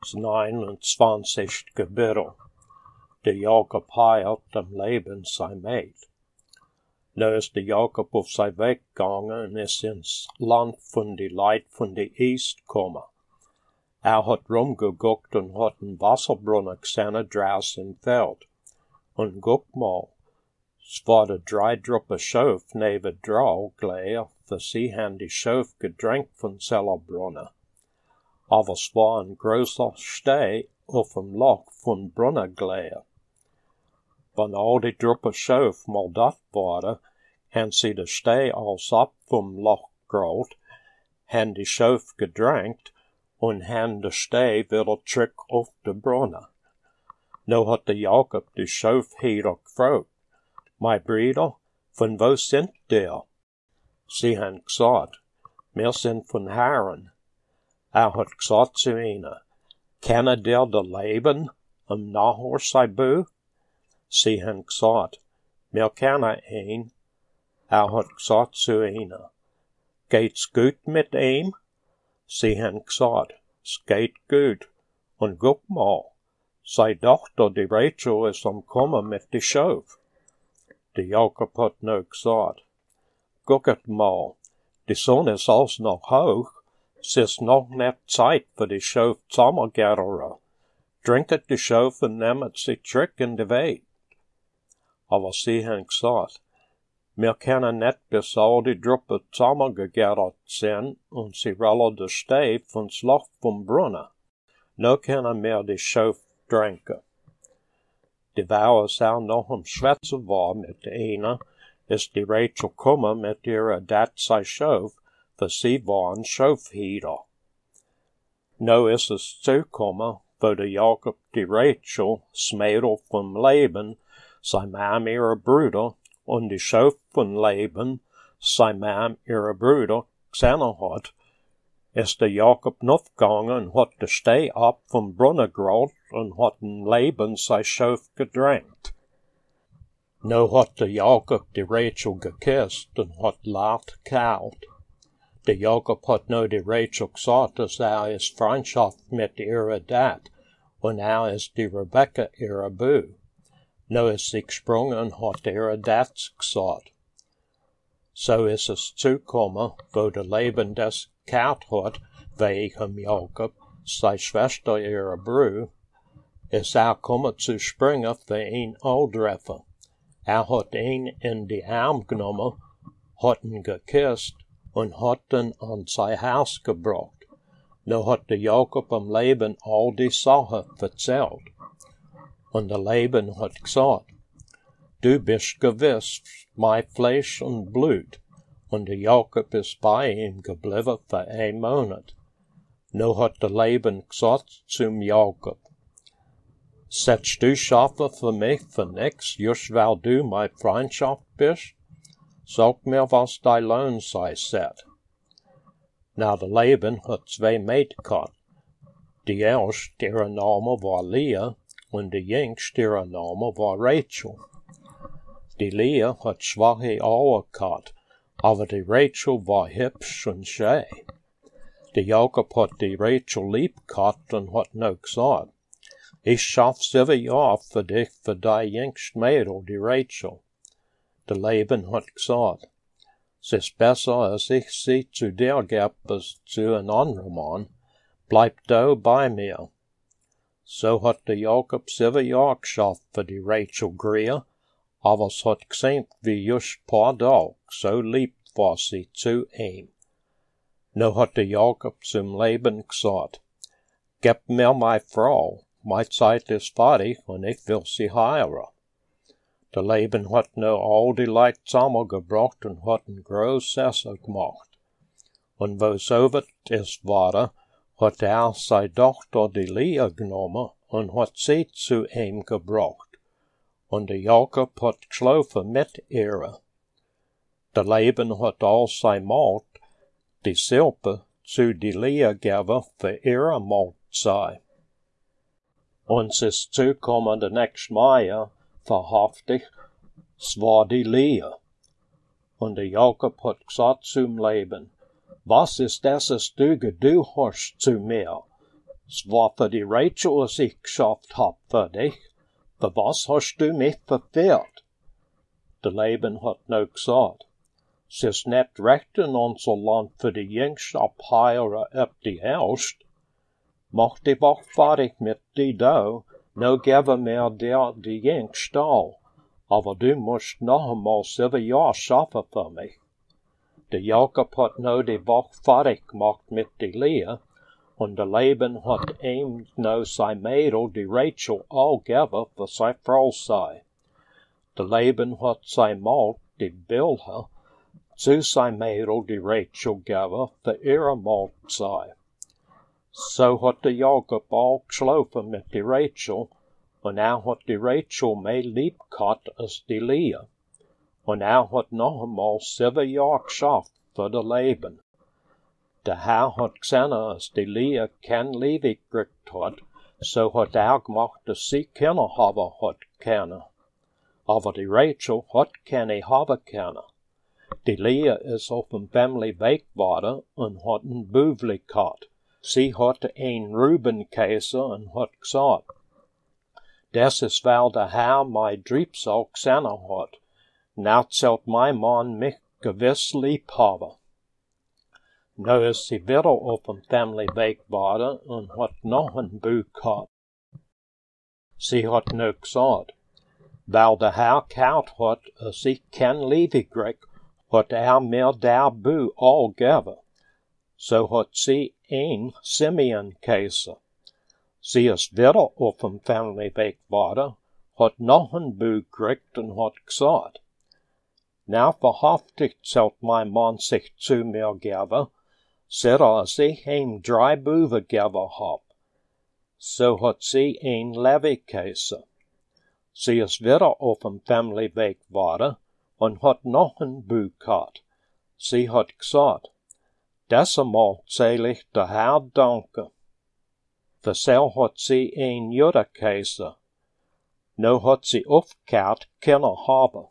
29. Kapitel. Der Jakob heilt dem Leben sein Maid. Nu is de Jakob op zijn weg gegangen en is ins land van die Leid van de East komen. Had rumgeguckt en had een wasserbrunnen gesehen draus im veld. En guck mal, es war de 3 druppe schof neben Drau gleich, für sie han die schof gedränkt von seller brunnen. Aber es war ein großer Steh auf dem Loch von brunnen gleich. Wenn all die druppe schof mal dat waren, han sie de Steh als ab vom Loch geholt, han die schof gedränkt und han de Steh wieder zurück auf de brunnen. Nu hat de Jakob die schoofheder gefragt, mein Brüder, von wo sind der? Sie han gesagt, wir sind von Haran. Hat gesagt zu ihnen, kennen der de Leben Nahor sei Bö? Sie han gesagt, wir kennen ihn. Hat gesagt zu ihnen, geht's gut mit ihm? Sie han gesagt, es geht gut. Und guck mal, sei Tochter, die Rachel ist kommen mit die Schof. De Jakob hat nu gesagt, gucket mal, die Sonne ist als noch hoch, es ist noch nicht Zeit für die Schof zusammengerere. Trinket die Schof und nehmet sie zurück in die Welt. Aber sie haben gesagt, wir können nicht bis all die Druppe zusammengegerert sind und sie rollen de Steh von's Loch vom Brunnen. Nu können wir die Schof trinken. Die Vrouw is auch noch am Schwätzen war mit einer, ist die Rachel kommen mit ihrer dat sei Schof, für sie waren Schofheder. Nu ist es zukommen, wo der Jakob die Rachel, das Mädel vom Leben, sein Mann ihre Brüder, und die Schof von Leben, sein Mann ihre Brüder, gesehen hat, ist der Jakob noch gegangen und hat de Steh ab vom Brunnen gerollt und hat ein Leben sein Schof gedrängt. Nu hat der Jakob die Rachel geküsst und hat laut gekauft. Der Jakob hat nu die Rachel gesagt, dass ist Freundschaft mit ihrer Dat und ist die Rebecca ihre Bö. Nu ist sie gesprungen und hat ihre Dat gesagt. So ist es zukommen, wo der Leben das gekauft hat, wegen Jakob, sei Schwester ihre Brü, ist kommen zu springen für ihn aufdreffen. Hat ihn in die Arm genommen, hat ihn geküsst und hat ihn an sein Haus gebracht. Nu hat der Jakob am Leben all die Sachen erzählt. Und der Leben hat gesagt, du bist gewiss mein Fleisch und Blut. Und der Jakob ist bei ihm geblieben für 1 Monat. Nu hat der Leben gesagt zum Jakob, setzt du Schafe für mich für nix, just weil du meine Freundschaft bist? Sag mir, was dein Lohn sei, set. Na, der Leben hat 2 Mädchen gehabt. Die erste, ihre Name war Leah, und die jüngste, ihre Name war Rachel. Die Leah hat schwache Augen gehabt, aber die Rachel war hübsch und schön. Der Jakob hat die Rachel lieb gehabt und hat nu gesagt, ich schaff 7 Jahre für dich, für dein jüngst Mädel, die Rachel. Der Leben hat gesagt, es ist besser, als ich sie zu dir gebe, als zu einem anderen Mann. Bleib du bei mir. So hat der Jakob 7 Jahre geschafft für die Rachel Greer, aber es hat gesehen wie just paar Tage, so lieb war sie zu ihm. Nu hat der Jakob zum Leben gesagt, gib mir meine Frau, meine Zeit ist fertig und ich will sie heiraten. Der Leben hat nu all die Leute zusammengebracht und hat ein großes Essen gemacht. Und wo so weit ist war, hat seine Tochter die Leah genommen und hat sie zu ihm gebracht. Und der Jakob hat geschlafen mit ihr. Der Leben hat all sein Maut, die Silpe, zu die Leah gegeben für ihre Mahlzeit. Und es ist zukommen der nächste Mai, wahrhaftig, es war die Leah. Und der Jakob hat gesagt zum Leben, was ist das, du hast zu mir? Zwaar für die Rachel, als ich geschafft hab für dich, für was hast du mich verfehlt? Der Leben hat nou gesagt, es ist nicht recht in unser Land für die Jüngst abheiren ab die Erst. Mach die Woche fertig mit die da, no gebe mir der die Jüngst all, aber du musst noch einmal 7 Jahre schaffen für mich. Der Jakob hat nou die Woche fertig gemacht mit die Lea, und der Leben hat ihm nou sein Mädel, die Rachel, all gebe für sein Frau sei. Der Leben hat sein Magd, die Bilha, zu sein Mädel, die Rachel, gebe für ihre Magd sei. So hat der Jakob all geschlafen mit die Rachel, und hat die Rachel mehr lieb gehabt als die Lea. Und hat noch einmal 7 Jahre geschafft für das Leben. Der Herr hat gesehen, als die Lea kein Leben gekriegt hat, so hat gemacht, dass sie Kinder haben hat können. Aber die Rachel hat keine haben können. Die Lea ist auf dem Family Weg geworden und hat ein Bübli gehabt. Sie hatte ein Rubenkäse und hat gesagt, das ist, weil der Herr mein Triebsal gesehen hat. Now zählt mein Mann mich gewiss lieb haben. Nu ist sie wieder auf dem Family Weg geworden und hat noch ein Buch gehabt. Sie hat nu gesagt, weil der Herr gehört hat, als ich kein Leben krieg, hat mir der Buch all gegeben. So hat sie ein Simeon-Käse. Sie ist wieder auf dem Family Weg geworden, hat noch ein Buch gekriegt und hat gesagt, na wahrhaftig zählt mein Mann sich zu mir geben, seit als ich ihm 3 Buben gegeben hab. So hat sie ein Levi-Käse. Sie ist wieder auf dem Family Weg geworden und hat noch ein Buch gehabt. Sie hat gesagt, das einmal zähl ich der Herr danke. Für so hat sie ein Juda-Käse. Nu hat sie aufgehört, Kinder haben.